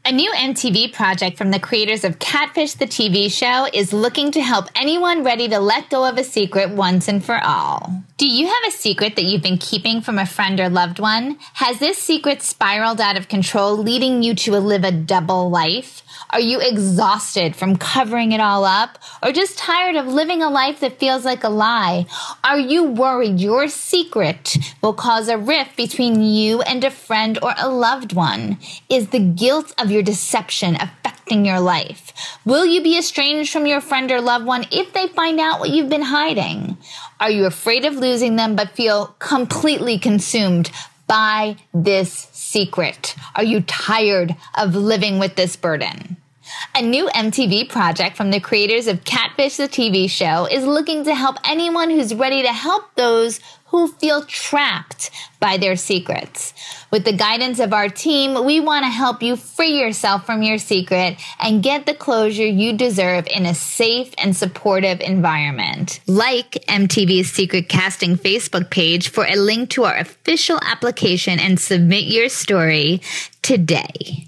A new MTV project from the creators of Catfish the TV show is looking to help anyone ready to let go of a secret once and for all. Do you have a secret that you've been keeping from a friend or loved one? Has this secret spiraled out of control, leading you to live a double life? Are you exhausted from covering it all up? Or just tired of living a life that feels like a lie? Are you worried your secret will cause a rift between you and a friend or a loved one? Is the guilt of your deception affecting your life? Will you be estranged from your friend or loved one if they find out what you've been hiding? Are you afraid of losing them but feel completely consumed by this secret? Are you tired of living with this burden? A new MTV project from the creators of Catfish the TV show is looking to help anyone who's ready to help those who feel trapped by their secrets. With the guidance of our team, we want to help you free yourself from your secret and get the closure you deserve in a safe and supportive environment. Like MTV's Secret Casting Facebook page for a link to our official application and submit your story today.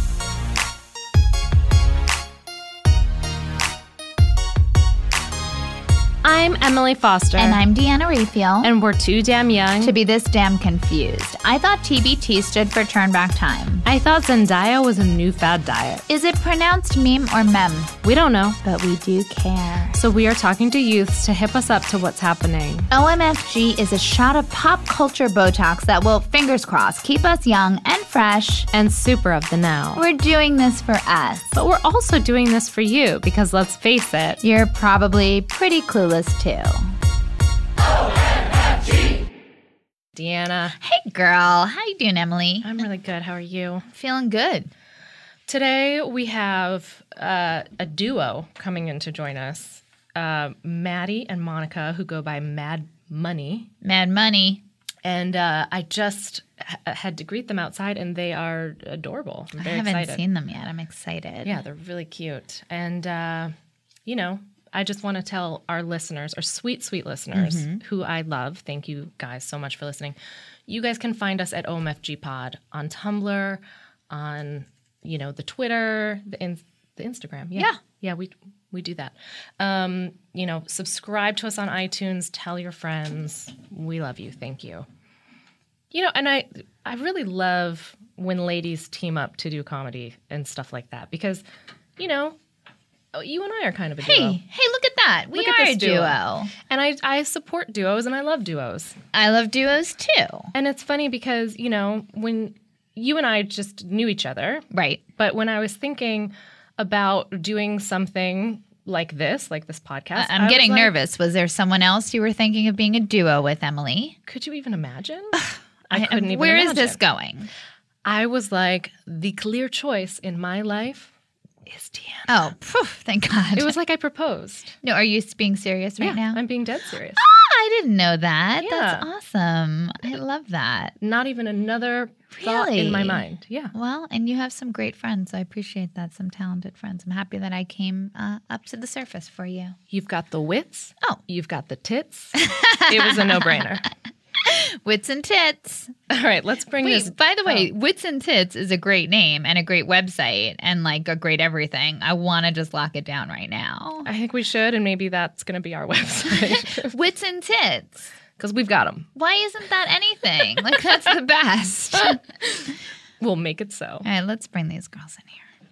I'm Emily Foster. And I'm Deanna Raphael. And we're too damn young to be this damn confused. I thought TBT stood for Turn Back Time. I thought Zendaya was a new fad diet. Is it pronounced meme or mem? We don't know. But we do care. So we are talking to youths to hip us up to what's happening. OMFG is a shot of pop culture Botox that will, fingers crossed, keep us young and fresh. And super of the now. We're doing this for us. But we're also doing this for you because let's face it, you're probably pretty clueless too. OMFG. Deanna. Hey girl, how you doing, Emily? I'm really good. How are you? Feeling good. Today we have a duo coming in to join us. Maddie and Monica, who go by Mad Money. Mad Money. And I just had to greet them outside, and they are adorable. I'm very excited. I haven't seen them yet. I'm excited. Yeah, they're really cute. And, you know, I just want to tell our listeners, our sweet, sweet listeners, who I love, thank you guys so much for listening. You guys can find us at OMFG Pod on Tumblr, on, you know, the Twitter, the Instagram. Yeah, we do that. You know, subscribe to us on iTunes. Tell your friends. We love you. Thank you. You know, and I really love when ladies team up to do comedy and stuff like that because, you know, you and I are kind of a duo. Hey, look at that. We are a duo. And I support duos and I love duos. I love duos too. And it's funny because, you know, when you and I just knew each other. Right. But when I was thinking about doing something like this podcast. I'm getting nervous. Was there someone else you were thinking of being a duo with, Emily? Could you even imagine? I couldn't even Where imagine. is this going? I was like, the clear choice in my life is Deanna. Oh, thank God. It was like I proposed. No, are you being serious right now? I'm being dead serious. I didn't know that. Yeah. That's awesome. I love that. Not even another thought in my mind. Yeah. Well, and you have some great friends. I appreciate that. Some talented friends. I'm happy that I came up to the surface for you. You've got the wits. Oh. You've got the tits. It was a no-brainer. Wits and Tits. All right, let's bring this. By the way, Wits and Tits is a great name and a great website and like a great everything. I want to just lock it down right now. I think we should, and maybe that's going to be our website. Wits and Tits. Because we've got them. Why isn't that anything? Like, that's the best. We'll make it so. All right, let's bring these girls in here.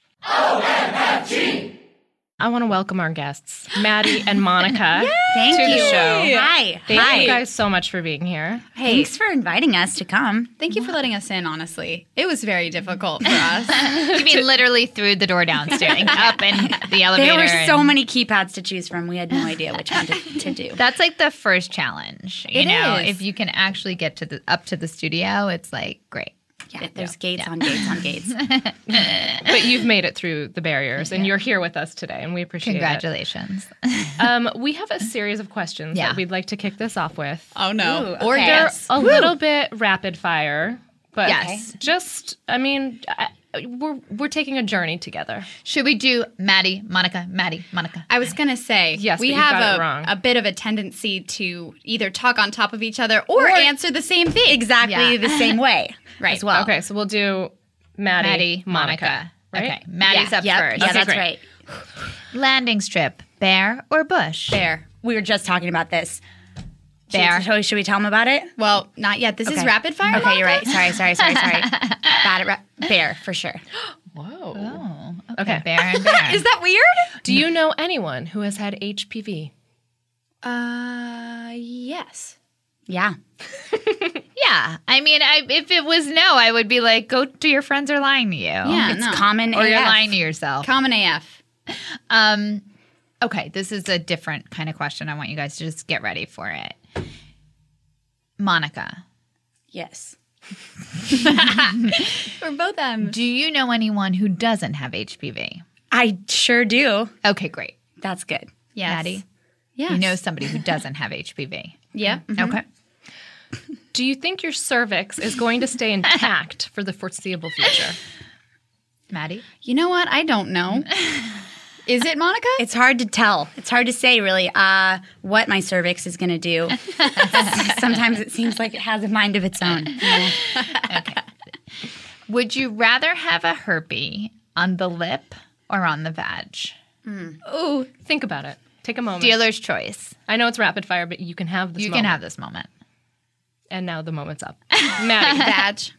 OMFG. I want to welcome our guests, Maddie and Monica, Thank to you. the show. Hi. Thank you guys so much for being here. Thanks for inviting us to come. Thank you for letting us in, honestly. It was very difficult for us. You mean literally through the door downstairs, up in the elevator? There were so many keypads to choose from. We had no idea which one to do. That's like the first challenge. You It know, is. if you can actually get to up to the studio, it's like great. Yeah, there's gates on gates on gates. But you've made it through the barriers, and you're here with us today, and we appreciate Congratulations. it. We have a series of questions Yeah. that we'd like to kick this off with. Oh, no. Ooh, Or okay. yes. A little bit rapid fire, but Yes. just, I mean, we're taking a journey together. Should we do Maddie, Monica, Maddie, Monica? I was going to say, Yes, we but you got it have wrong. a bit of a tendency to either talk on top of each other or answer the same thing. Exactly the same way Right. as well. Okay, so we'll do Maddie, Monica. Right? Okay, Maddie's up Yep. first. Yeah, Okay, that's great. right. Landing strip, bear or bush? Bear. We were just talking about this. Bear. Should we tell them about it? Well, not yet. This is Okay. rapid fire. Okay, you're Monica? right. Sorry. Bad at bear for sure. Whoa. Oh, Okay. Bear and bear. Is that weird? Do you know anyone who has had HPV? Yes. Yeah. Yeah. I mean, if it was no, I would be like, go to your friends are lying to you. Yeah, It's no. common. Or you're AF. lying to yourself. Common AF. Okay, this is a different kind of question. I want you guys to just get ready for it. Monica, Yes. We're both do you know anyone who doesn't have HPV? I sure do. Okay, great. That's good. Yes. Maddie, Yes. you know somebody who doesn't have HPV. Yeah. Okay. Do you think your cervix is going to stay intact for the foreseeable future? Maddie? You know what? I don't know. Is it, Monica? It's hard to tell. It's hard to say, really, what my cervix is going to do. Sometimes it seems like it has a mind of its own. Would you rather have a herpes on the lip or on the vag? Ooh. Think about it. Take a moment. Dealer's choice. I know it's rapid fire, but you can have this You moment. can have this moment. And now the moment's up. Maddie. Badge.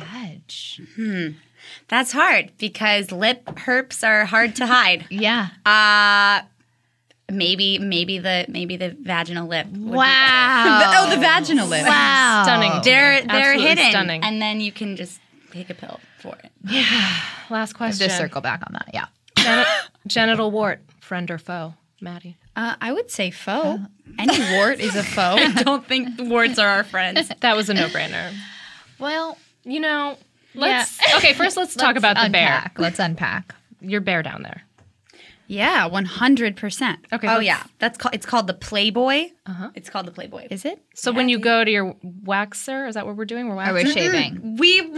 Vag. That's hard because lip herps are hard to hide. Yeah. Maybe the vaginal lip. would be Wow. The vaginal lip. Wow. Stunning. better. They're Absolutely hidden, stunning. and then you can just take a pill for it. Last question. Just circle back on that. Yeah. Genital wart, friend or foe? Maddie. I would say foe. Any wart is a foe. I don't think the warts are our friends. That was a no-brainer. Well, You know, let's let's talk about the bear. Let's unpack. Your bear down there. Yeah, 100%. Okay. Oh let's- yeah, it's called the Playboy. It's called the Playboy. Is it? So when you go to your waxer, is that what we're doing? We're Or waxing. we're shaving.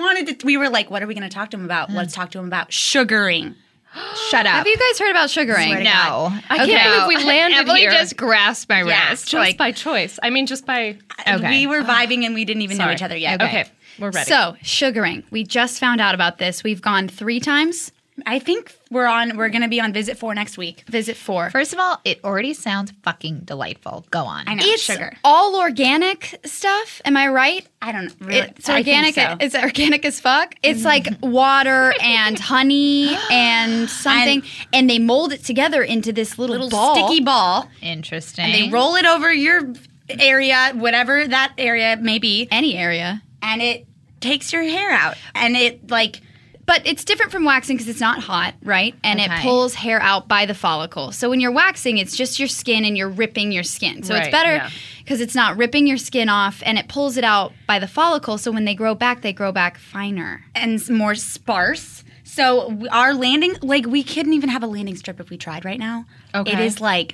We were like, what are we going to talk to him about? Let's talk to him about sugaring. Shut up. Have you guys heard about sugaring? Swear to No. I can't believe we landed Emily here. just grasped my wrist. Just by choice. I mean, just by. Okay. We were vibing and we didn't even know Sorry. each other yet. Okay, we're ready. So, sugaring. We just found out about this. We've gone 3 times. I think we're going to be on visit 4 next week. Visit 4. First of all, it already sounds fucking delightful. Go on. I know. It's sugar. all organic stuff. Am I right? I don't know. Really. It's organic. I think so. It's organic as fuck. It's like water and honey and something, and they mold it together into this little ball. sticky ball. Interesting. And they roll it over your area, whatever that area may be, Any area. and it takes your hair out. And it like But it's different from waxing because it's not hot, right? And it Okay. pulls hair out by the follicle. So when you're waxing, it's just your skin and you're ripping your skin. So it's Right, better yeah. because it's not ripping your skin off and it pulls it out by the follicle. So when they grow back finer. and more sparse. So our landing, like we couldn't even have a landing strip if we tried right now. Okay. It is like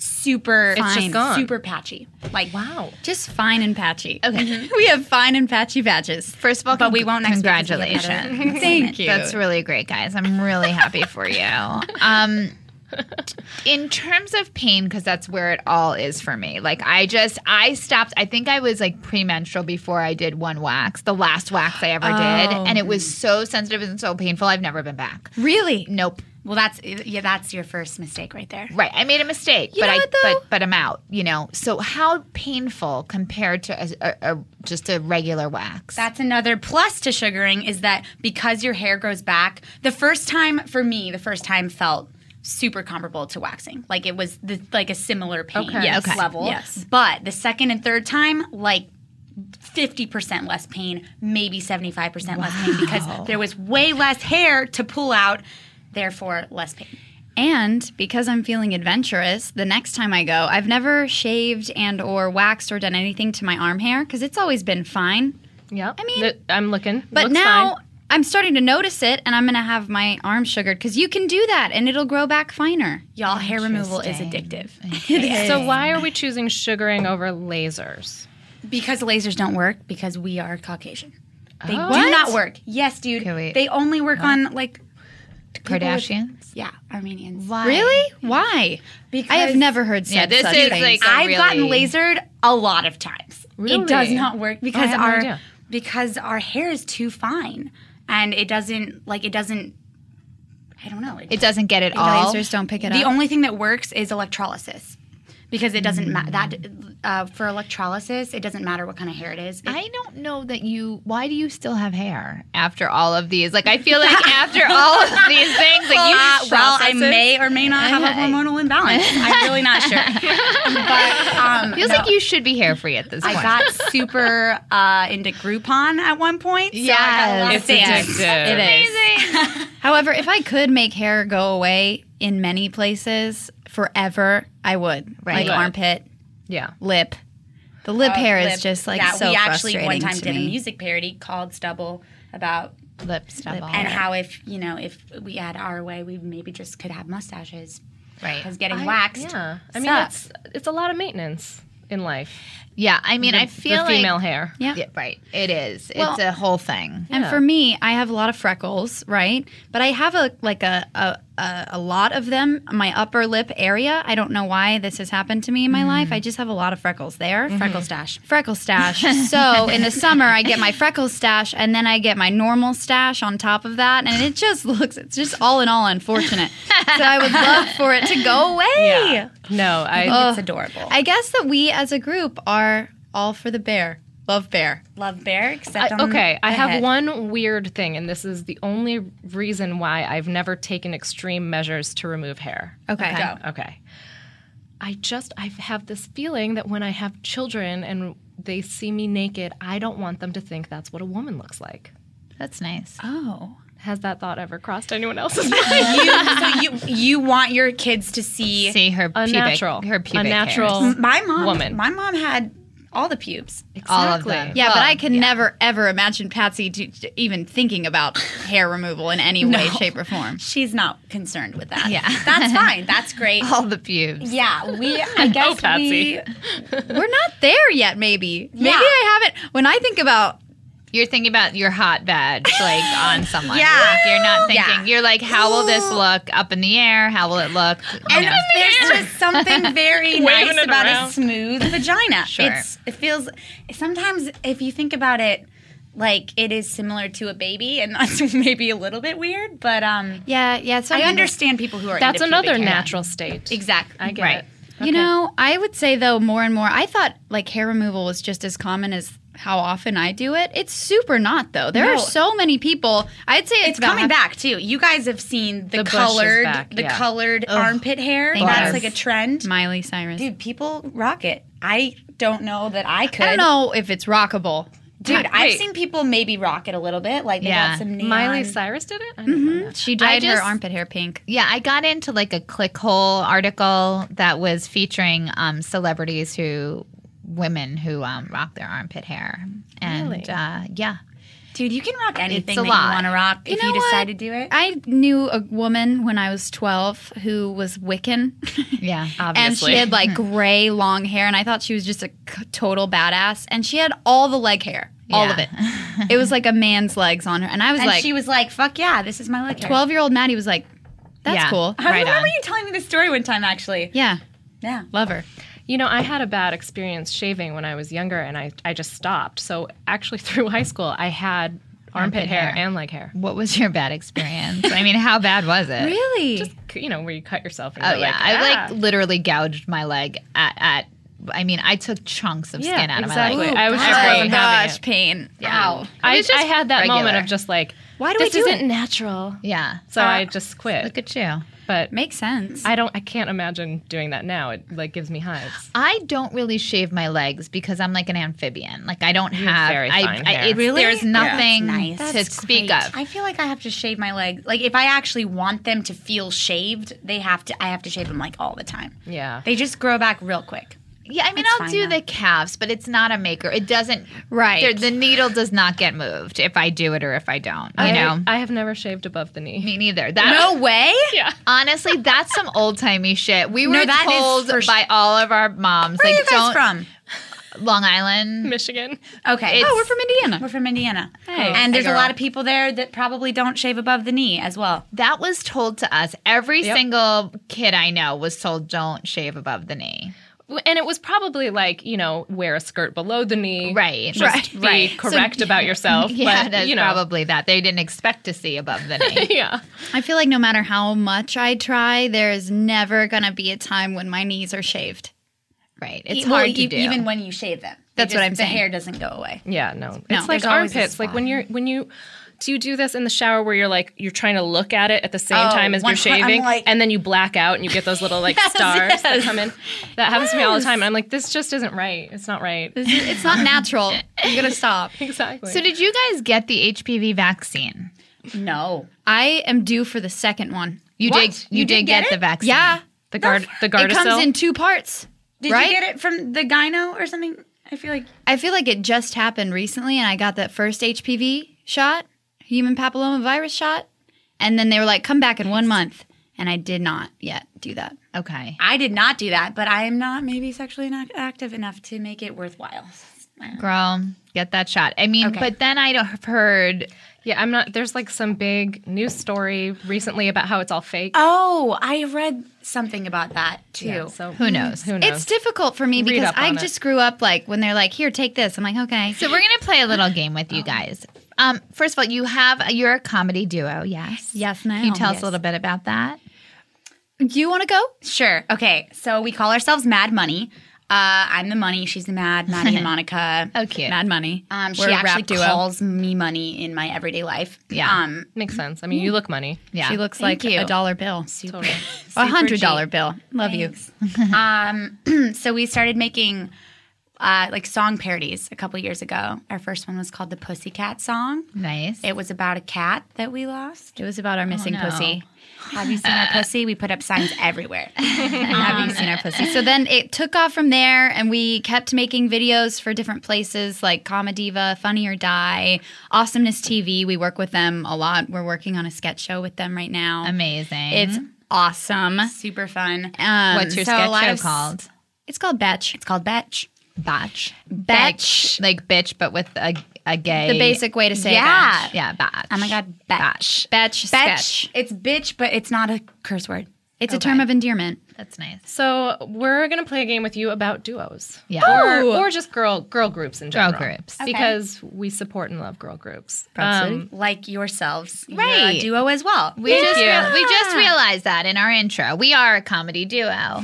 super It's just gone. super patchy. Like Wow. Just fine and patchy. Okay. We have fine and patchy badges. First of all, But we won't next week 'cause we get congratulations. Thank you. That's really great, guys. I'm really happy for you. In terms of pain, because that's where it all is for me. Like I stopped. I think I was like premenstrual before I did one wax, the last wax I ever did, and it was so sensitive and so painful. I've never been back. Really? Nope. well, that's your first mistake right there. Right. I made a mistake, You know what, though? but I'm out. You know. So how painful compared to just a regular wax? That's another plus to sugaring is that because your hair grows back, the first time felt super comparable to waxing. Like it was like a similar pain Okay. Yes. Okay. level. Yes. But the second and third time, like 50% less pain, maybe 75% less pain because there was way less hair to pull out, therefore less pain. And because I'm feeling adventurous, the next time I go, I've never shaved and or waxed or done anything to my arm hair because it's always been fine. Yeah. I mean- I'm looking. But Looks now fine. I'm starting to notice it, and I'm going to have my arm sugared because you can do that, and it'll grow back finer. Y'all, hair removal is Interesting. addictive. So why are we choosing sugaring over lasers? Because lasers don't work because we are Caucasian. They do What? not work. Yes, dude. Okay, wait. They only work on like Kardashians. yeah, Armenians. Why? Really? Why? Because I have never heard Yeah, said this such is things. like a I've gotten really- lasered a lot of times. Really? It does not work because had no idea. our hair is too fine. and it doesn't. I don't know. It doesn't get it all. Lasers don't pick it The up. only thing that works is electrolysis. Because it doesn't matter. For electrolysis, it doesn't matter what kind of hair it is. I don't know that you. Why do you still have hair after all of these? Like, I feel like after all of these things, like I may or may not have a hormonal imbalance. I'm really not sure. But feels like you should be hair free at this point. I got super into Groupon at one point. So I got a lot of It's things. addictive. It is. However, if I could make hair go away in many places forever, I would. Right. Like armpit, Yeah. lip. The lip hair Lip. is just like yeah, so we actually frustrating one time to did a me. music parody called Stubble about lip stubble. and how if we had our way, we maybe just could have mustaches. Right. Because getting waxed. Yeah. I mean, sucks. it's a lot of maintenance in life. Yeah, I mean, I feel the female like hair. Yeah. Yeah, right. It is. Well- It's a whole thing. And Yeah. for me, I have a lot of freckles, right? But I have a lot of them in my upper lip area. I don't know why this has happened to me in my life. I just have a lot of freckles there. Freckle stash. Freckle stash. So in the summer, I get my freckle stash, and then I get my normal stash on top of that, and it's just all in all unfortunate. So I would love for it to go away. Yeah. No, It's adorable. I guess that we as a group are all for the bear. Love bear. Love bear, except on okay, I the have head. one weird thing, and this is the only reason why I've never taken extreme measures to remove hair. Okay. Go. Okay. I have this feeling that when I have children and they see me naked, I don't want them to think that's what a woman looks like. That's nice. Oh. Has that thought ever crossed anyone else's mind? You want your kids to see See her A pubic, natural. her pubic A natural hairs. my mom. woman. My mom had all the pubes. All of Exactly. them. Yeah, but Well, I could never, ever imagine Patsy even thinking about hair removal in any way, shape, or form. She's not concerned with that. Yeah. That's fine. That's great. all the pubes. Yeah, I guess Patsy. We're not there yet, maybe. Maybe Yeah. I haven't. When I think about, You're thinking about your hot badge, like on someone. Yeah. Like, you're not thinking. Yeah. You're like, how will this look up in the air? How will it look? And there's just something very Waving nice it about around. a smooth vagina. Sure. It feels sometimes if you think about it, like it is similar to a baby, and that's maybe a little bit weird, but yeah. I understand people who are That's into pubic another hair. natural state. Exactly. I get Right. it. You know, I would say though more and more. I thought like hair removal was just as common as how often I do it. It's super not though. There No. are so many people. I'd say It's about coming back too. You guys have seen the bush is colored, back, yeah. colored armpit hair. Thank That's you. like a trend. Miley Cyrus. Dude, people rock it. I don't know that I could. I don't know if it's rockable. Dude, I've Wait. seen people maybe rock it a little bit. Like they Yeah. got some neon. Miley Cyrus did it? I didn't know that. She dyed her just- armpit hair pink. Yeah, I got into like a ClickHole article that was featuring celebrities women who rock their armpit hair. And Really? yeah. Dude, you can rock anything a that lot. you want to rock if know you decide what? to do it. I knew a woman when I was 12 who was Wiccan. Yeah. And Obviously. she had like gray long hair, and I thought she was just a total badass. And she had all the leg hair, all Yeah. of it. It was like a man's legs on her. And I was And like, she was like, fuck yeah, this is my leg hair. 12-year-old Maddie was like, that's Yeah. cool. I Right remember on. you telling me this story one time, actually. Yeah, Yeah. love her. You know, I had a bad experience shaving when I was younger, and I just stopped. So actually, through high school, I had armpit hair hair. and leg hair. What was your bad experience? I mean, how bad was it? Really? You know, where you cut yourself. And Oh you're yeah, like, I "Ah." like literally gouged my leg at. I mean, I took chunks of Yeah, skin out exactly. of my leg. I was just Every- wasn't having it. pain. Yeah. I, It was just I had that moment regular. of just like, Why do this I do isn't it? natural. Yeah. So I just quit. Look at you. But Makes sense. I can't imagine doing that now. It like gives me hives. I don't really shave my legs because I'm like an amphibian. Like I don't have. very fine hair. it's- Really? There's nothing That's nice. to speak of. I feel like I have to shave my legs. Like if I actually want them to feel shaved, I have to shave them like all the time. Yeah. They just grow back real quick. Yeah, I mean, That's I'll fine, do though. the calves, but it's not a maker. It doesn't. Right. The needle does not get moved if I do it or if I don't. You know. I have never shaved above the knee. Me neither. That No way. Yeah. honestly, that's some old timey shit. We No, were that is told for by all of our moms, Where are like, you guys don't from? Long Island. Michigan. Okay. Oh, we're from Indiana. We're from Indiana. Hey. And there's Hey, a girl. lot of people there that probably don't shave above the knee as well. That was told to us. Every Yep. single kid I know was told, don't shave above the knee. And it was probably like, wear a skirt below the knee. Right. Just be correct about yourself. Yeah, but, that's probably that. They didn't expect to see above the knee. Yeah. I feel like no matter how much I try, there's never going to be a time when my knees are shaved. Right. It's hard to do. Even when you shave them. That's what I'm saying. The hair doesn't go away. Yeah, no. It's there's like always a armpits. Like spot. when you do you do this in the shower where you're trying to look at it at the same time as you're 100 shaving, I'm like- and then you black out and you get those little stars that come in? That happens to me all the time. And I'm like, this just isn't right. It's not right. It's not natural. You got to stop. Exactly. So did you guys get the HPV vaccine? No. I am due for the second one. You What? did. You You did did get get the it? vaccine. Yeah. the Gardasil? It comes in 2 parts. Did Right? you get it from the gyno or something? I feel like it just happened recently, and I got that first HPV shot, human papillomavirus shot, and then they were like, come back in 1 month, and I did not yet do that. Okay. I did not do that, but I am not maybe sexually not active enough to make it worthwhile. Girl, get that shot. I mean, Okay. but then I've heard. Yeah, I'm not. There's like some big news story recently about how it's all fake. Oh, I read something about that too. Yeah, so Who knows? Who knows? It's difficult for me Read because up I on it. just grew up like when they're like, here, take this. I'm like, okay. So we're gonna play a little game with you guys. First of all, you're a comedy duo. Yes. Yes, ma'am. Can you tell us Yes. a little bit about that? Do you want to go? Sure. Okay. So we call ourselves Mad Money. I'm the money. She's the Mad. Maddie and Monica. Oh, cute. Mad Money. She We're a actually rap duo. calls me money in my everyday life. Yeah. Makes sense. I mean, you look money. Yeah. She looks Thank like you. a $1 bill. Totally. A $100 bill. Love you. So we started making like song parodies a couple years ago. Our first one was called the Pussycat Song. Nice. It was about a cat that we lost. It was about our missing no. pussy. Have you seen our pussy? We put up signs everywhere. Have you seen our pussy? So then it took off from there, and we kept making videos for different places like Comediva, Funny or Die, Awesomeness TV. We work with them a lot. We're working on a sketch show with them right now. Amazing. It's awesome. Super fun. What's your so a sketch lot show of called? It's called Betch. It's called Betch. Batch. Betch. Like bitch, but with a gay. The basic way to say Yeah. Betch. Yeah, batch. Oh my God, Betch. Betch Betch. sketch. It's bitch, but it's not a curse word. It's a term of endearment. That's nice. So we're gonna play a game with you about duos. Yeah. Or just girl groups in general. groups. Because we support and love girl groups. Like yourselves. You're Right. a duo as well. We just realized that in our intro. We are a comedy duo.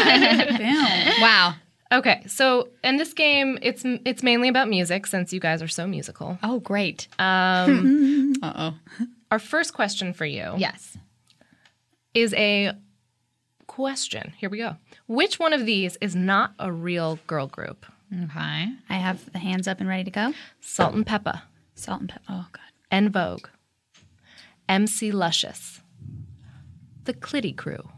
Wow. Okay, so in this game, it's mainly about music since you guys are so musical. Oh, great. Uh-oh. Our first question for you Yes. is a question. Here we go. Which one of these is not a real girl group? Okay. I have the hands up and ready to go. Salt and Peppa, Salt and pepper. Oh, God. En Vogue, MC Luscious, The Clitty Crew.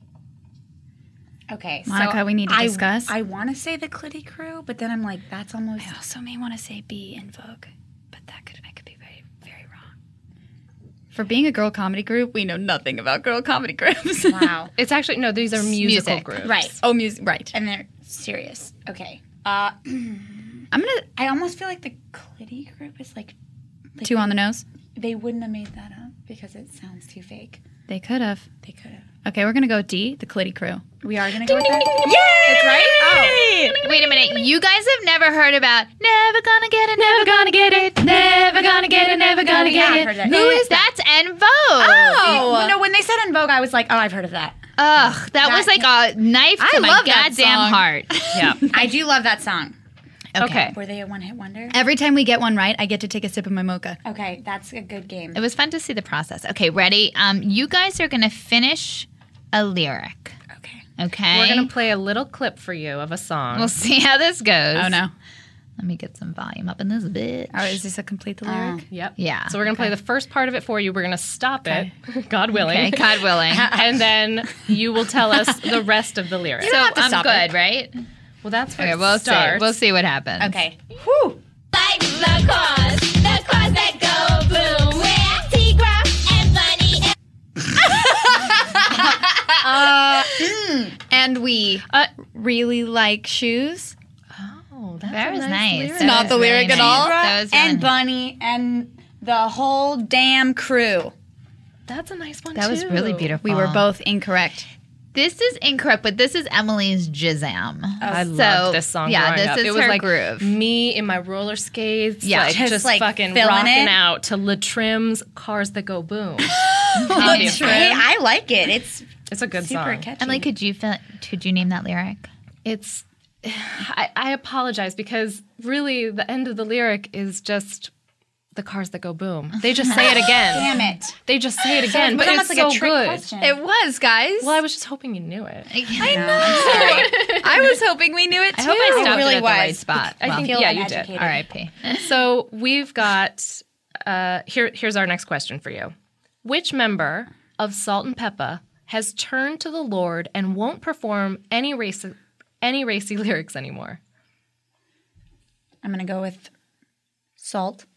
Okay, Monica, we need to discuss. I want to say the Clitty Crew, but then I'm like, that's almost. I also may want to say be in Vogue, but I could be very, very wrong. For being a girl comedy group, we know nothing about girl comedy groups. Wow. It's actually, no, these are musical Music. groups. Right. Oh, music. Right. And they're serious. Okay. I'm gonna I almost feel like the Clitty Group is like 2 on the nose. they wouldn't have made that up because it sounds too fake. They could have. They could have. Okay, we're gonna go D, the Clitty Crew. We are gonna go with that. Yeah, that's right. Oh, Wait a minute. You guys have never heard about Never Gonna Get It, Never Gonna Get It, Never Gonna Get It, Never Gonna yeah, Get I've heard It. that. Who is that? That's En Vogue. oh. No, when they said En Vogue, I was like, oh, I've heard of that. Ugh, that was like a knife to I my love that goddamn song. heart. Yeah. I do love that song. Okay. Were they a one-hit wonder? Every time we get one right, I get to take a sip of my mocha. Okay, that's a good game. It was fun to see the process. Okay, ready? You guys are gonna finish a lyric. Okay. Okay. We're going to play a little clip for you of a song. We'll see how this goes. Oh no! Let me get some volume up in this bitch. Oh, is this a complete the lyric? Yep. Yeah. So we're going to play the first part of it for you. We're going to stop it, God willing. Okay, God willing. And then you will tell us the rest of the lyrics. So I'm stop good, right? Well, that's where Okay, it we'll starts. see. We'll see what happens. Okay. Like the cars that go boom. Where T-Graph and Bunny and And we really like shoes. Oh, that's That a was nice nice. lyric. That Not was the really lyric at nice. all? That was really And nice. Bunny and the whole damn crew. That's a nice one, That too. was really beautiful. We were both incorrect. This is incorrect, but this is Emily's Jizam. I love this song. Yeah, growing this up. is It was her like groove. me in my roller skates, Yeah. just like, fucking feeling rocking it. out to Latrim's "Cars That Go Boom." Hey, I like it. It's a good super song. catchy. Emily, could you name that lyric? It's. I apologize because really the end of the lyric is just the cars that go boom. They just say it again. Damn it. They just say it again, It but was it's almost like so a trick good. question. It was, guys. Well, I was just hoping you knew it. I know. I was hoping we knew it too. I hope I stopped really it at the was. right spot. I think feel yeah, you uneducated. did. R.I.P. So we've got here's our next question for you. Which member of Salt and Peppa has turned to the Lord and won't perform any racy lyrics anymore? I'm going to go with Salt.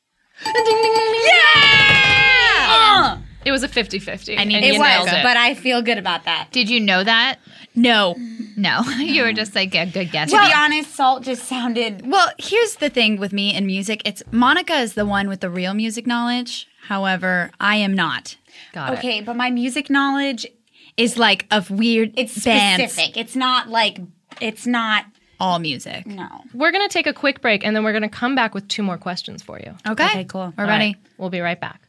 It was a 50-50. I mean, and it you was, nailed it. But I feel good about that. Did you know that? No. No, you were just like a good guess. To be honest, Salt just sounded... Well, here's the thing with me in music. It's Monica is the one with the real music knowledge. However, I am not. Got it. Okay, but my music knowledge, Is like of weird it's bands. specific. It's not, All music. no. We're going to take a quick break, and then we're going to come back with 2 more questions for you. Okay, cool. We're All ready. right, we'll be right back.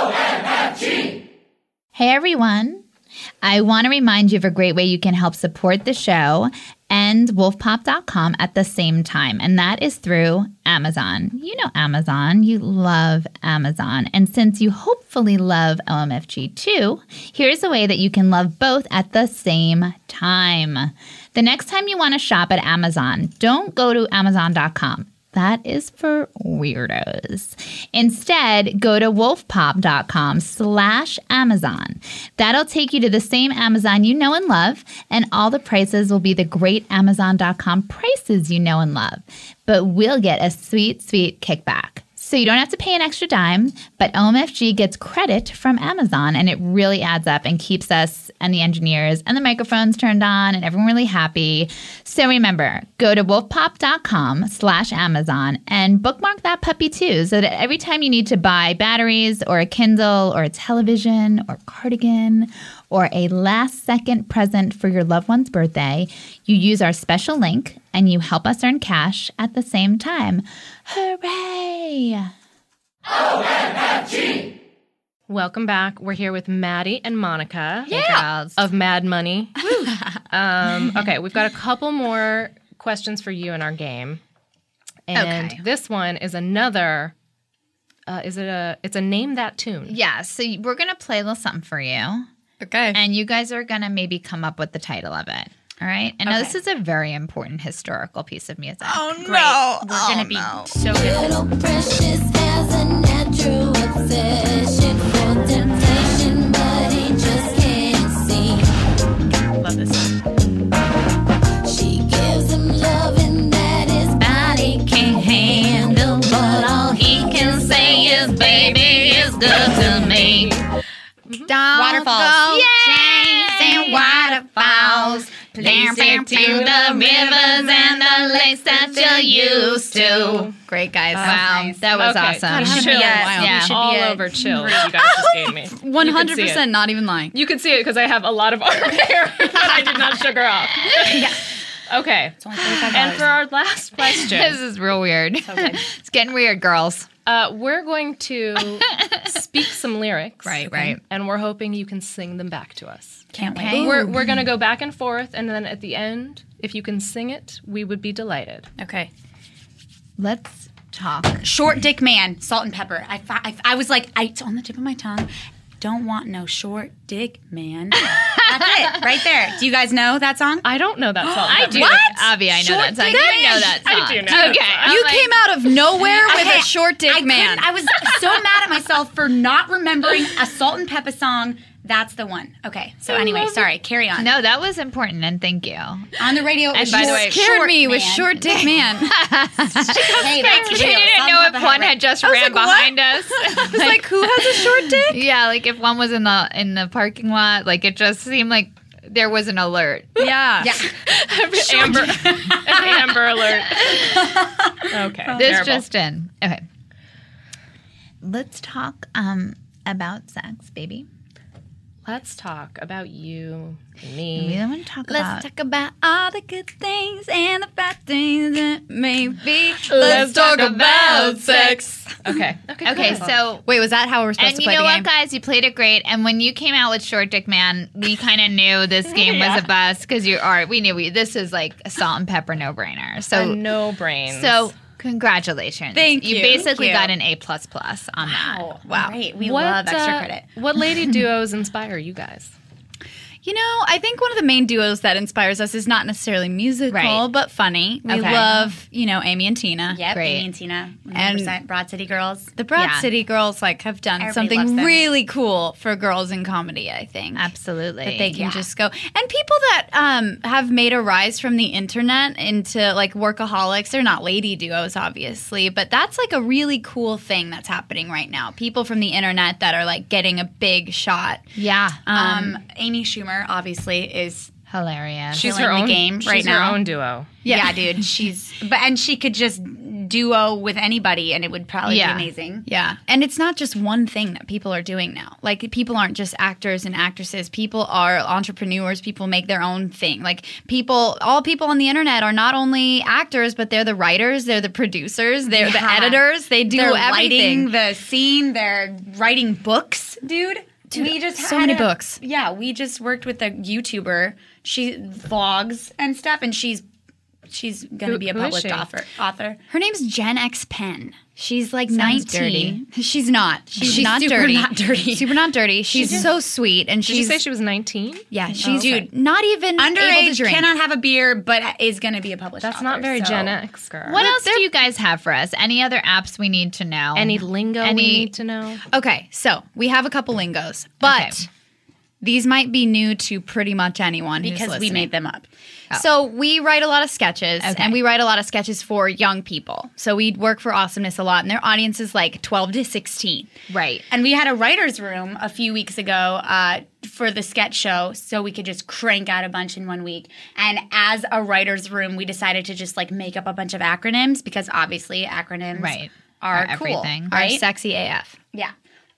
Hey everyone. I want to remind you of a great way you can help support the show and wolfpop.com at the same time, and that is through Amazon. You know Amazon. You love Amazon. And since you hopefully love OMFG too, here's a way that you can love both at the same time. The next time you want to shop at Amazon, don't go to Amazon.com. That is for weirdos. Instead, go to wolfpop.com/Amazon. That'll take you to the same Amazon you know and love, and all the prices will be the great Amazon.com prices you know and love. But we'll get a sweet, sweet kickback. So you don't have to pay an extra dime, but OMFG gets credit from Amazon, and it really adds up and keeps us and the engineers and the microphones turned on and everyone really happy. So remember, go to wolfpop.com/Amazon and bookmark that puppy too, so that every time you need to buy batteries or a Kindle or a television or cardigan or a last-second present for your loved one's birthday, you use our special link and you help us earn cash at the same time. Hooray! Welcome back. We're here with Maddie and Monica Girls. of Mad Money. Okay, we've got a couple more questions for you in our game. And Okay. this one is another, it's a Name That Tune. Yeah, so we're going to play a little something for you. Okay. And you guys are going to maybe come up with the title of it. All right? I know this is a very important historical piece of music. Oh, Great. We're going to be so good. Little precious has a natural obsession for temptation, but he just can't see. Love this song. She gives him loving that his body can't handle, but all he can say is, baby, it's good to me. Waterfalls. Chasing waterfalls, place it to the rivers and the lakes that you're used to. Great, guys. Wow, that was Okay. awesome. God, should chill. be a- yeah. should be All a- over chill you guys just gave me. 100%, not even lying. You could see it because I have a lot of arm hair that I did not sugar off. Okay. It's only $45. And for our last This question, is real weird. It's getting weird, girls. we're going to speak some lyrics. Right. And we're hoping you can sing them back to us. Can't Okay. wait. We're going to go back and forth, and then at the end, if you can sing it, we would be delighted. Okay. Let's talk. Short Dick Man, Salt and Pepper. I was like, it's on the tip of my tongue. Don't want no short dick man. That's it, right there. Do you guys know that song? I don't know that song. I do. What? Abby, I know Short that song. dick You man. know that song. I do know that Okay. song. I'm You like- came out of nowhere with Okay, a short dick man. I was so mad at myself for not remembering a Salt and Pepper song. That's the one. Okay. So anyway, sorry. Carry on. No, that was important, and thank you. On the radio, it was by the way, Scared short me with man. short dick man. Hey, that's We real. didn't Salt know and if Pepper one had had just I was ran like, what? behind us. I was like, who has a short dick? Yeah, like if one was in the parking lot, like it just seemed like there was an alert. Yeah. Yeah. Amber alert. Okay. This terrible. just in. Okay. Let's talk about sex, baby. let's talk about you and We me. don't want to talk Let's about. talk about all the good things and the bad things that may be. Let's talk about sex. Okay. Okay, cool. so Wait, was that how we're supposed and to you play know the what, game? guys? You played it great. And when you came out with Short Dick Man, we kind of knew this game was a bust because we knew this is like a salt and pepper no brainer. So no brains. So congratulations. Thank You you. basically Thank got you. an A++ on that. Oh, Wow. Great. We love extra credit. What lady duos inspire you guys? You know, I think one of the main duos that inspires us is not necessarily musical, Right. but funny. We Okay. love, Amy and Tina. Yep, Great. Amy and Tina, 100% Broad City Girls. The Broad Yeah. City girls have done Everybody loves something them. really cool for girls in comedy, I think. Absolutely. That they can just go. And people that have made a rise from the internet into workaholics, they're not lady duos, obviously, but that's a really cool thing that's happening right now. People from the internet that are getting a big shot. Yeah. Amy Schumer, obviously, is Hilarious. She's killing her the own game right she's now. her own duo. yeah, dude. And she could just duo with anybody, and it would probably Yeah. be amazing. Yeah. And it's not just one thing that people are doing now. People aren't just actors and actresses. People are entrepreneurs. People make their own thing. All people on the internet are not only actors, but they're the writers, they're the producers, they're the Yeah. editors. They do They're everything. lighting the scene. They're writing books, dude. We just so had many books. Yeah, we just worked with a YouTuber. She vlogs and stuff, and she's going to be a who is published she? author. Her name's Gen X Pen. She's 19. dirty. She's not. She's not super dirty. not dirty. Super not dirty. She's so sweet. And Did you she's say she was 19? yeah, she's okay. not even able to Underage, drink. cannot have a beer, but is going to be a published That's author. not very so- Gen X, girl. What else do you guys have for us? Any other apps we need to know? Any lingo we need to know? Okay, so we have a couple lingos, but Okay. these might be new to pretty much anyone who's because we listening. made them up. So we write a lot of sketches, Okay. and we write a lot of sketches for young people. So we work for Awesomeness a lot, and their audience is 12 to 16. Right. And we had a writer's room a few weeks ago for the sketch show, so we could just crank out a bunch in 1 week. And as a writer's room, we decided to just make up a bunch of acronyms because obviously acronyms Right. are For cool, everything. Are right? sexy AF. Yeah.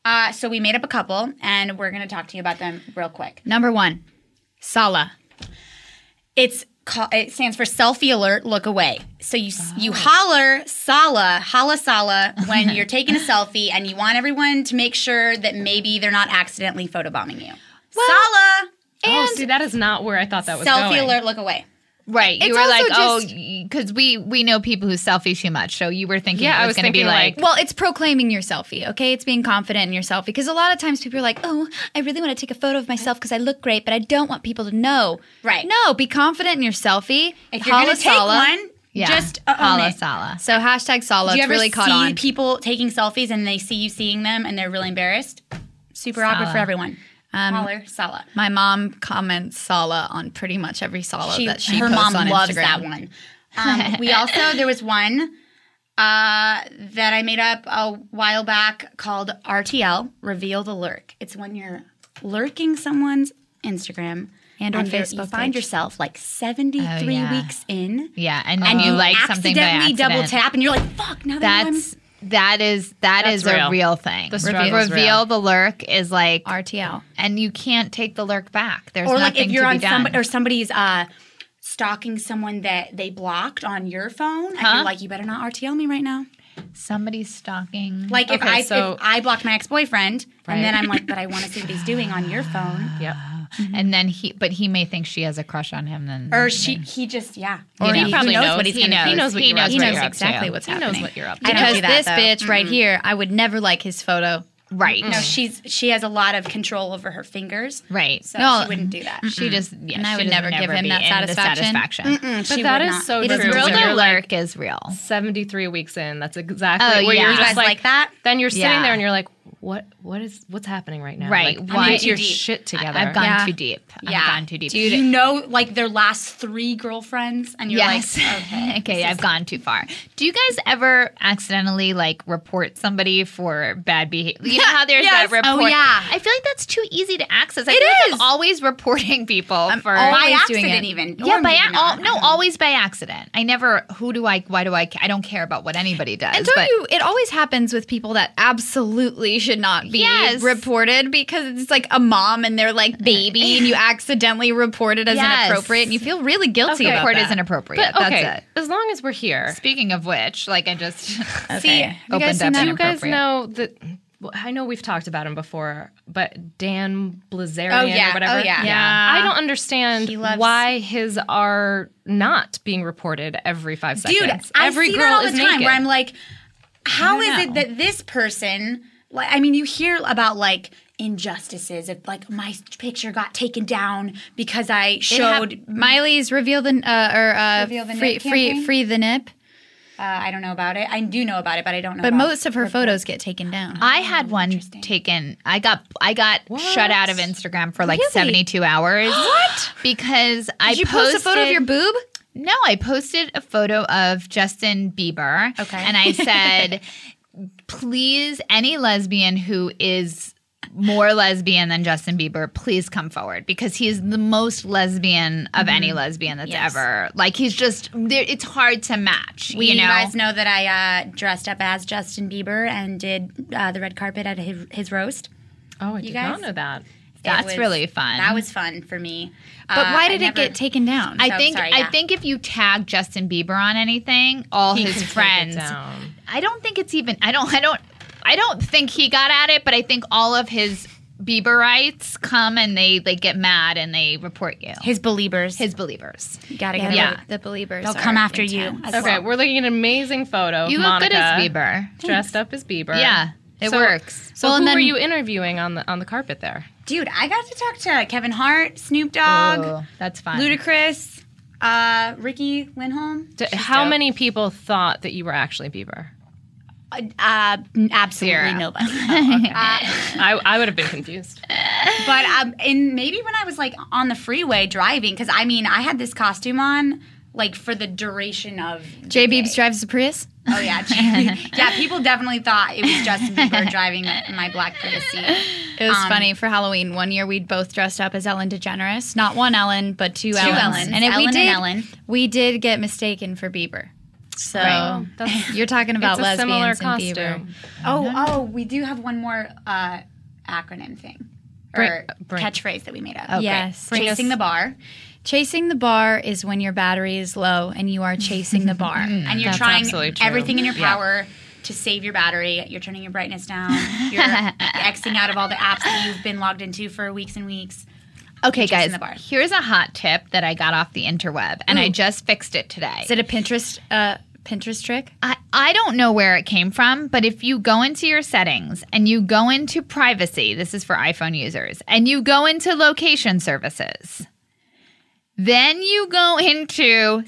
So we made up a couple, and we're going to talk to you about them real quick. Number 1, Sala. It stands for selfie alert, look away. So you holler Sala when you're taking a selfie and you want everyone to make sure that maybe they're not accidentally photobombing you. Sala, Oh, see, that is not where I thought that was selfie going. alert, look away. Right. You It's were like, also because we know people who selfie too much. So you were thinking Yeah, it I was was going to be thinking, like, Well, it's proclaiming your selfie, okay? It's being confident in your selfie. Because a lot of times people are like, oh, I really want to take a photo of myself because I look great, but I don't want people to know. Right. No, be confident in your selfie. If you're going to take one, yeah, just own holla it. Sala. So hashtag Sala, Do you it's ever really caught see on. people taking selfies and they see you seeing them and they're really embarrassed? Super awkward Sala. for everyone. Holler, Sala. My mom comments Sala on pretty much every Sala that she her posts mom on loves Instagram. that one. We also, there was one that I made up a while back called RTL, Reveal the Lurk. It's when you're lurking someone's Instagram And or you Facebook find page. yourself 73 Oh, yeah. weeks in. Yeah, and And you you like something by accidentally double accident. tap and you're like, fuck, now that I'm... That is a real. real thing. The struggle's Reveal real. the lurk is like, RTL. and you can't take the lurk back. There's Or like nothing if you're to on be done. somebody's stalking someone that they blocked on your phone and you're like, you better not RTL me right now. Somebody's stalking. Like if Okay, I so- if I blocked my ex-boyfriend and then Right. I'm like, but I want to see what he's doing on your phone. Yep. And then he may think she has a crush on him. Then Or he just Or he he probably knows knows. what he's He gonna knows. do. He knows what He you're knows up He to. knows you're up exactly to. what's He happening. knows what you're up to. I don't Because do that, this though. bitch right here, I would never like his photo. right. No, she has a lot of control over her fingers. right. So No. she wouldn't do that. She just And I she would does never give him be that in the satisfaction. She that would is not. so It is true. real. So The you're like lurk is real. 73 weeks in. That's exactly Oh, where yeah. you're You just guys like that? Then you're sitting Yeah. there and you're like, what's happening right now? Right. Like, Why- get your Too deep. shit together. I've gone Yeah. too deep. Yeah. I've gone too deep. You know, like their last 3 girlfriends, and you're Yes. like, Okay, I've gone too far. Do you guys ever accidentally report somebody for bad behavior? You know how there's Yes. that report? Oh, yeah. I feel like that's too easy to access. I It feel like is. I'm always reporting people for by always doing accident it. even. yeah, Or by maybe not. always by accident. I never. I don't care about what anybody does. And but it always happens with people that absolutely should not be Yes. reported because it's like a mom and they're like baby and you accidentally report it as Yes. inappropriate and you feel really guilty Okay. about Report that. is inappropriate. But okay, That's it. as long as we're here, Speaking of which, like I just See, have you opened guys seen up that? you guys inappropriate. know that. Well, I know we've talked about him before, but Dan Blazarian Oh, yeah. or whatever. Oh, yeah. Yeah. I don't understand He loves- why his are not being reported every 5 seconds. Dude, I every see girl that all is the time naked. where I'm like, how don't is know. it that this person, like, I mean, you hear about like injustices of like my picture got taken down because I showed. Miley's reveal the Reveal the free, Nip free, campaign? free the nip. I don't know about it. I do know about it, but I don't know. But about most of her photos get taken down. I had one taken. I got shut out of Instagram for like Really? 72 hours. What? Because I Did you post a photo of your boob? No, I posted a photo of Justin Bieber. Okay. And I said, please, any lesbian who is more lesbian than Justin Bieber, please come forward because he's the most lesbian of any lesbian that's ever. Like, he's just, it's hard to match. You you know? guys know that I dressed up as Justin Bieber and did the red carpet at his roast. Oh, I did guys- not know that. That's It was- really fun. That was fun for me. But why I did it never- get taken down? I So, think sorry, I yeah. think if you tag Justin Bieber on anything, all He his can take it friends. down. I don't think it's even. I don't think he got at it, but I think all of his Bieberites come and they get mad and they report you. His believers. His believers. You gotta yeah, get Yeah. the believers. They'll are come after intense. you. As Okay, well. we're looking at an amazing photo of You look Monica good as Bieber. dressed up as Bieber. Yeah, it So- works. So Well, who and then- were you interviewing on the carpet there? Dude, I got to talk to Kevin Hart, Snoop Dogg, Ooh, that's fun. Ludacris, Ricky Lindholm. How dope. many people thought that you were actually Bieber? Absolutely Zero. nobody. I would have been confused. But and maybe when I was like on the freeway driving, because I mean I had this costume on like for the duration of the J. day. Beebs drives a Prius. Oh yeah, yeah. People definitely thought it was Justin Bieber driving my black Prius seat. It was funny for Halloween. One year we'd both dressed up as Ellen DeGeneres. Not one Ellen, but two Ellens. Ellens. And Ellen we and did, Ellen. we did get mistaken for Bieber. So Right. That's- you're talking about it's a similar lesbians and Bieber. costume. Oh, we do have one more acronym thing or Bring- catchphrase that we made up. Okay. Yes. Chasing the bar, Chasing the bar is when your battery is low and you are chasing the bar. and you're That's trying absolutely true. everything in your Yeah. power to save your battery. You're turning your brightness down. You're Xing out of all the apps that you've been logged into for weeks and weeks. Okay, Chasing guys, the bar. here's a hot tip that I got off the interweb, and I just fixed it today. Is it a Pinterest trick? I don't know where it came from, but if you go into your settings and you go into privacy, this is for iPhone users, and you go into location services, then you go into,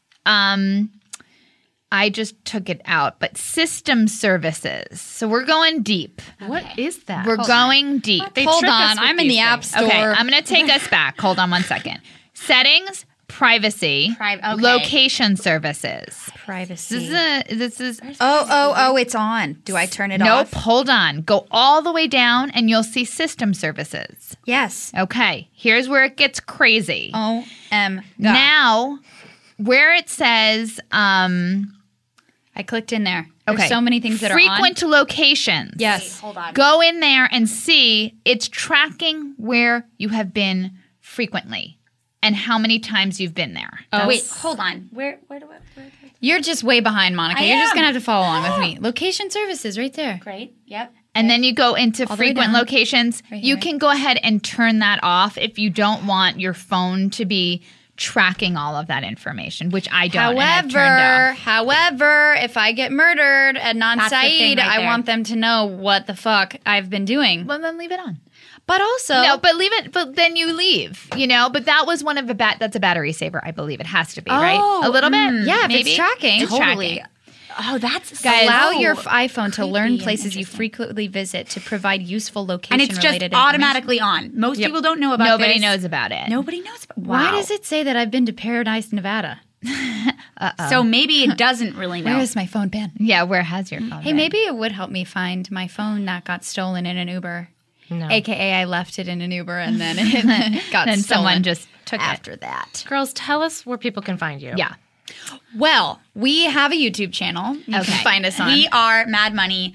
I just took it out, but system services. So we're going deep. What is that? We're going deep. They Hold trick us on, with I'm in these the App things. Store. Okay, I'm going to take us back. Hold on one second. Settings, privacy, Okay. location services. Privacy. This is Oh, it's on. Do I turn it nope. off? Hold on. Go all the way down, and you'll see system services. Yes. Okay, here's where it gets crazy. OM. Now, where it says, I clicked in there. There's okay, so many things that frequent are on. locations. Yes. Hold on. Go in there and see it's tracking where you have been frequently and how many times you've been there. Wait, hold on. Where do I? You're just way behind, Monica. I You're just am. going to have to follow along with me. Location services right there. Great. Yep. And then you go into All the way frequent down. locations. Right You here. can go ahead and turn that off if you don't want your phone to be tracking all of that information, which I don't. and I've turned off. However, if I get murdered at Non That's the thing Saeed, right I there. want them to know what the fuck I've been doing. Well, then leave it on. But also, No, but leave it. But then you leave. But that was one of the that's a battery saver. I believe it has to be right. A little bit. yeah, if maybe it's tracking, It's Totally. tracking. Oh, that's allow so your iPhone to learn creepy and places you interesting. frequently visit to provide useful location and it's just related automatically on. Most people don't know about Nobody this. knows about it. Nobody knows. About, Why wow. does it say that I've been to Paradise, Nevada? So maybe it doesn't really know. Where is my phone pen? Yeah, where has your phone? Hey, been? maybe it would help me find my phone that got stolen in an Uber. No. AKA, I left it in an Uber and then it got Then stolen someone just took it. after that. Girls, tell us where people can find you. Yeah. Well, we have a YouTube channel. You can find us on. We are Mad Money.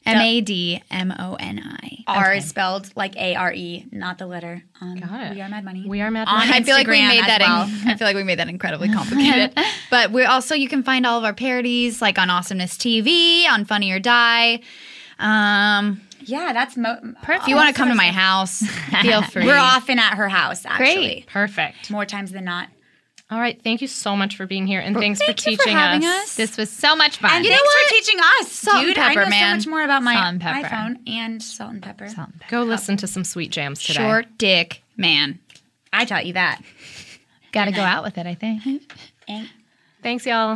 MADMONI. R is spelled like ARE, not the letter. Got it. We Are Mad Money. We Are Mad On Money. I feel like we Instagram made as that. well. I feel like we made that incredibly complicated. But we also, you can find all of our parodies like on Awesomeness TV, on Funny or Die. Yeah, that's If you want to come to my house, feel free. We're often at her house, actually. Great. Perfect. More times than not. All right. Thank you so much for being here, and thanks for Thank you teaching for having us. This was so much fun. And You know thanks what? for teaching us, Salt and dude. pepper, I know man. so much more about my Salt and pepper. iPhone and salt and pepper. Go listen to some sweet jams today. Short dick man. I taught you that. Got to go out with it, I think. Thanks, y'all.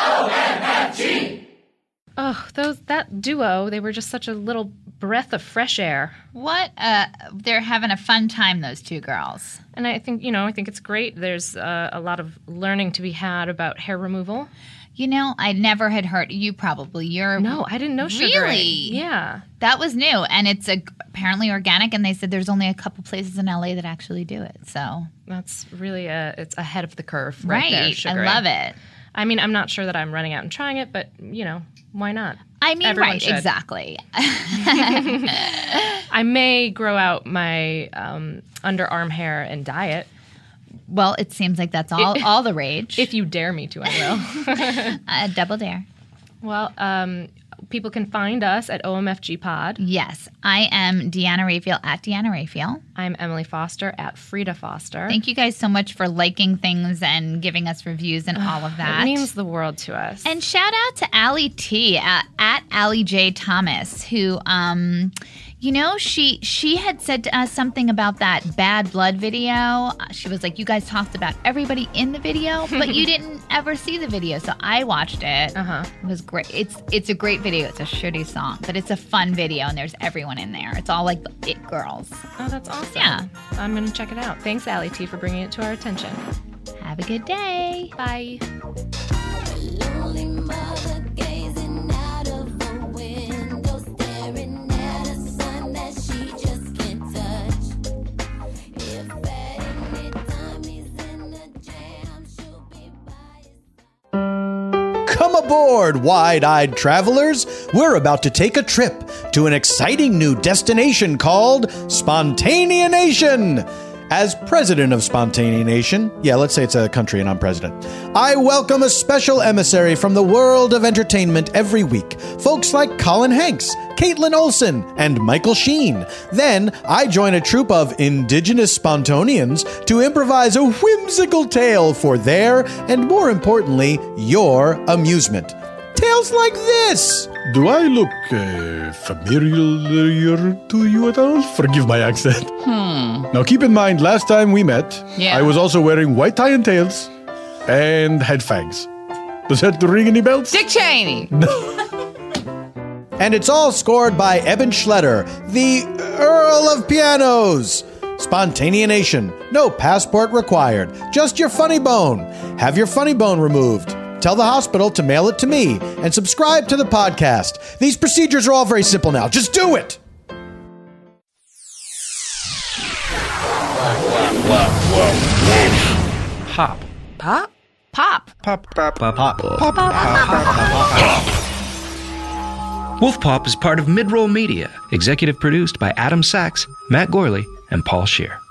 Oh, that duo, they were just such a little breath of fresh air. What? They're having a fun time, those two girls. And I think it's great. There's a lot of learning to be had about hair removal. You know, I never had heard. You probably. No, I didn't know sugaring. Really? Yeah. That was new, and it's apparently organic. And they said there's only a couple places in LA that actually do it. So That's really it's ahead of the curve. Right there, I sugaring. love it. I mean, I'm not sure that I'm running out and trying it, but why not? I mean, Everyone right? should. Exactly. I may grow out my underarm hair and dye it. Well, it seems like that's all the rage. If you dare me to, I will. Double dare. Well, people can find us at OMFG Pod. Yes, I am Deanna Raphael at Deanna Raphael. I'm Emily Foster at Frida Foster. Thank you guys so much for liking things and giving us reviews and all of that. It means the world to us. And shout out to Allie T at Allie J Thomas, who, she had said to us something about that Bad Blood video. She was like, you guys talked about everybody in the video, but you didn't ever see the video. So I watched it. It was great. It's a great video. It's a shitty song, but it's a fun video, and there's everyone in there. It's all like the It girls. Oh, that's awesome. Yeah. I'm going to check it out. Thanks, Allie T, for bringing it to our attention. Have a good day. Bye. Lonely mother gazing out of the window, staring at a sun that she just can't touch. If at any time he's in a jam, she'll be by his side. Come aboard, wide-eyed travelers. We're about to take a trip to an exciting new destination called Spontanea Nation. As president of Spontanea Nation, let's say it's a country and I'm president, I welcome a special emissary from the world of entertainment every week. Folks like Colin Hanks, Caitlin Olsen, and Michael Sheen. Then I join a troupe of indigenous Spontaneans to improvise a whimsical tale for their, and more importantly, your amusement. Tales like this. Do I look familiar to you at all? Forgive my accent. Now keep in mind, last time we met, I was also wearing white tie and tails and had fangs. Does that ring any bells? Dick Cheney. And it's all scored by Eben Schletter, the Earl of Pianos. Spontanea Nation. No passport required. Just your funny bone. Have your funny bone removed. Tell the hospital to mail it to me and subscribe to the podcast. These procedures are all very simple now. Just do it. Pop. Pop? Pop. Pop. Pop. Pop. Pop. Pop. Wolf Pop is part of Midroll Media, executive produced by Adam Sachs, Matt Gorley, and Paul Scheer.